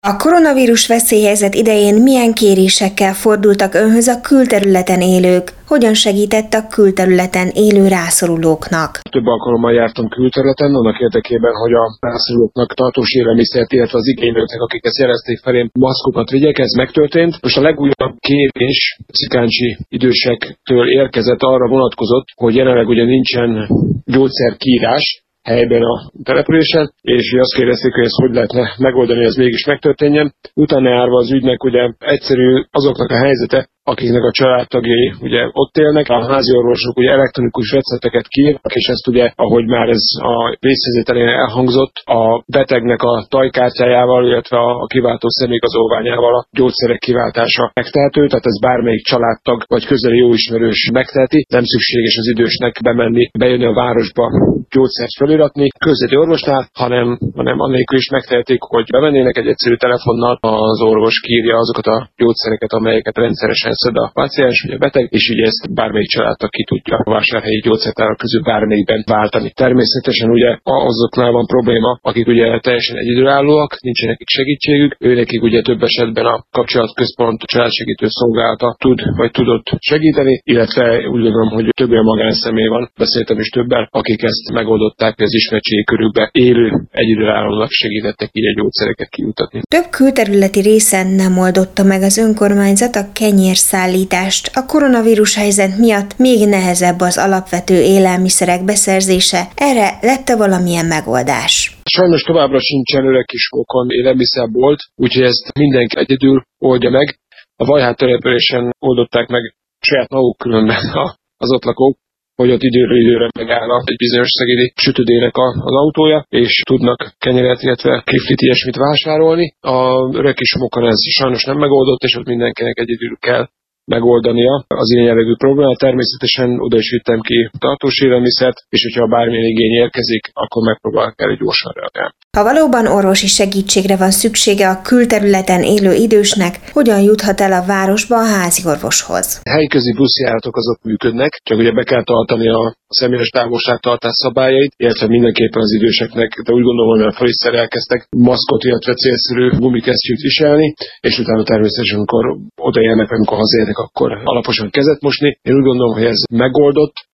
A koronavírus veszélyhelyzet idején milyen kérésekkel fordultak önhöz a külterületen élők? Hogyan segített a külterületen élő rászorulóknak? Több alkalommal jártam külterületen, annak érdekében, hogy a rászorulóknak tartós élelmiszert, illetve az igénylőknek, akik ezt jelezték felém, maszkokat vigyek, ez megtörtént. Most a legújabb kérés cikáncsi idősektől érkezett, arra vonatkozott, hogy jelenleg ugye nincsen gyógyszerkiírás helyben a településen, és azt kérdezték, hogy ezt hogy lehetne megoldani, hogy ez mégis megtörténjen. Utána járva az ügynek ugye egyszerű azoknak a helyzete, akiknek a családtagjai ugye ott élnek. A házi orvosok ugye elektronikus recepteket kiírnak, és ezt ugye, ahogy már ez a vészhelyzet elhangzott, a betegnek a tajkártyájával, illetve a kiváltó személyigazolványával a gyógyszerek kiváltása megtehető, tehát ez bármelyik családtag vagy közeli jóismerős megteheti. Nem szükséges az idősnek bejönni a városba gyógyszert feliratni közeli orvosnál, hanem annélkül is megtehetik, hogy bemennének egy egyszerű telefonnal, az orvos kiírja azokat a gyógyszereket, amelyeket rendszeresen szed a páciens vagy a beteg, és ugye ezt bármelyik családtag ki tudja a vásárhelyi gyógyszertárak közül bármelyikben váltani. Természetesen ugye azoknál van probléma, akik ugye teljesen egyedülállóak, nincsen nekik segítségük, őnekik ugye több esetben a kapcsolatközpont családsegítő szolgálata tudott segíteni, illetve úgy gondolom, hogy több olyan magánszemély van, beszéltem is többen, akik ezt megoldották, hogy az ismertségi körükben élő egyedülállónak segítettek így a gyógyszereket kijutatni. Több külterületi részen nem oldotta meg az önkormányzat a kenyérszállítást. A koronavírus helyzet miatt még nehezebb az alapvető élelmiszerek beszerzése. Erre lett-e valamilyen megoldás? Sajnos továbbra sincsen Öreg Kismókon élelmiszerbolt, úgyhogy ezt mindenki egyedül oldja meg. A Vajhát településen oldották meg saját maguk különben az ott lakók, hogy ott időről időre megáll egy bizonyos szegédi sütődének az autója, és tudnak kenyeret, illetve kriflit, ilyesmit vásárolni. A Öreg Kismókon ez sajnos nem megoldott, és ott mindenkinek egyedül kell megoldania az ilyen jellegű problémát. Természetesen oda is vittem ki tartós élelmiszert, és hogyha bármilyen igény érkezik, akkor megpróbálok erre gyorsan reagálni. Ha valóban orvosi segítségre van szüksége a külterületen élő idősnek, hogyan juthat el a városba a háziorvoshoz? Helyközi buszjáratok azok működnek, csak ugye be kell tartani a személyes távolságtartás szabályait, illetve mindenképpen az időseknek, de úgy gondolom, hogy fel is szerelkeztek maszkot, illetve célszerű gumikesztyűt viselni, és utána természetesen, amikor odaérnek, amikor hazaérnek, akkor alaposan kezet mosni. Én úgy gondolom, hogy ez megoldott,